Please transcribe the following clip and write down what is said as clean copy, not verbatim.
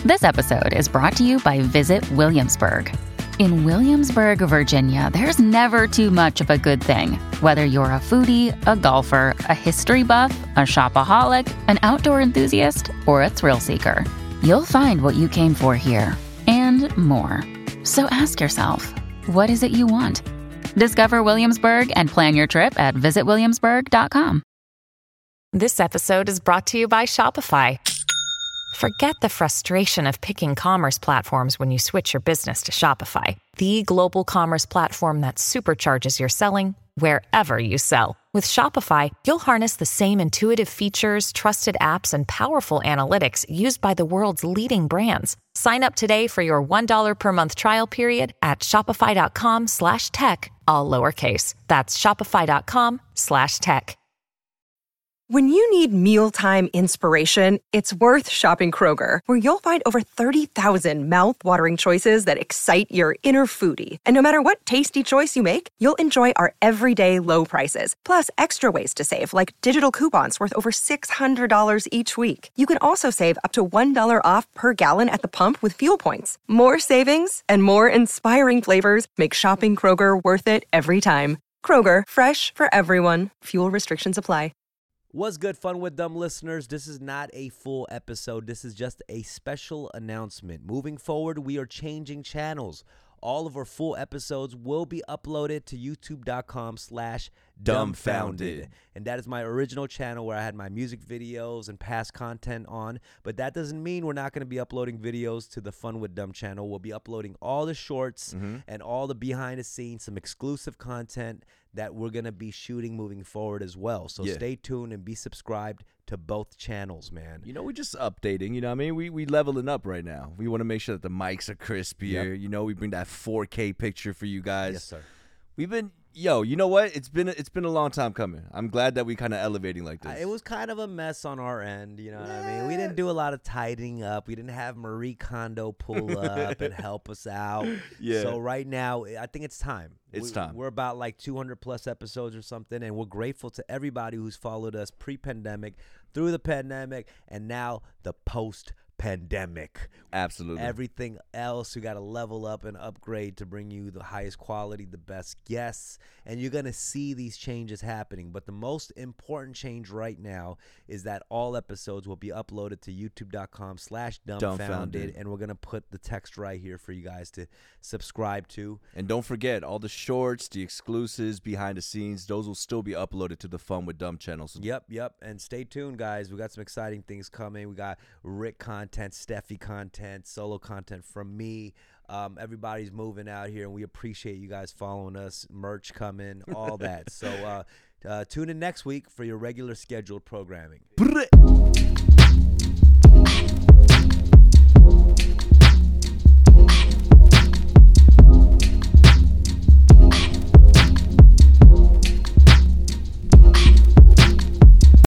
This episode is brought to you by Visit Williamsburg. In Williamsburg, Virginia, there's never too much of a good thing. Whether you're a foodie, a golfer, a history buff, a shopaholic, an outdoor enthusiast, or a thrill seeker, you'll find what you came for here and more. So ask yourself, what is it you want? Discover Williamsburg and plan your trip at visitwilliamsburg.com. This episode is brought to you by Shopify. Forget the frustration of picking commerce platforms when you switch your business to Shopify, the global commerce platform that supercharges your selling wherever you sell. With Shopify, you'll harness the same intuitive features, trusted apps, and powerful analytics used by the world's leading brands. Sign up today for your $1 per month trial period at shopify.com/tech, all lowercase. That's shopify.com/tech. When you need mealtime inspiration, it's worth shopping Kroger, where you'll find over 30,000 mouth-watering choices that excite your inner foodie. And no matter what tasty choice you make, you'll enjoy our everyday low prices, plus extra ways to save, like digital coupons worth over $600 each week. You can also save up to $1 off per gallon at the pump with fuel points. More savings and more inspiring flavors make shopping Kroger worth it every time. Kroger, fresh for everyone. Fuel restrictions apply. What's good, Fun with Dumb listeners? This is not a full episode. This is just a special announcement. Moving forward, we are changing channels. All of our full episodes will be uploaded to youtube.com/dumbfounded. And that is my original channel where I had my music videos and past content on. But that doesn't mean we're not going to be uploading videos to the Fun with Dumb channel. We'll be uploading all the shorts and all the behind the scenes, some exclusive content that we're going to be shooting moving forward as well. So stay tuned and be subscribed to both channels, man. You know, we're just updating, you know what I mean? We leveling up right now. We want to make sure that the mics are crispier. Yep. You know, we bring that 4K picture for you guys. Yes, sir. We've been, you know what? It's been a long time coming. I'm glad that we kind of elevating like this. It was kind of a mess on our end, you know what I mean? We didn't do a lot of tidying up. We didn't have Marie Kondo pull up and help us out. Yeah. So right now, I think it's time. It's time. We're about like 200 plus episodes or something, and we're grateful to everybody who's followed us pre-pandemic, through the pandemic, and now the post-pandemic. Absolutely. Everything else, you got to level up and upgrade to bring you the highest quality, the best guests, and you're going to see these changes happening. But the most important change right now is that all episodes will be uploaded to youtube.com/dumbfounded, and we're going to put the text right here for you guys to subscribe to. And don't forget, all the shorts, the exclusives, behind the scenes, those will still be uploaded to the Fun with Dumb channels. Yep. And stay tuned, guys. We got some exciting things coming. We got Rick content, Steffi content, solo content from me. Everybody's moving out here, and we appreciate you guys following us. Merch coming, all that. So tune in next week for your regular scheduled programming.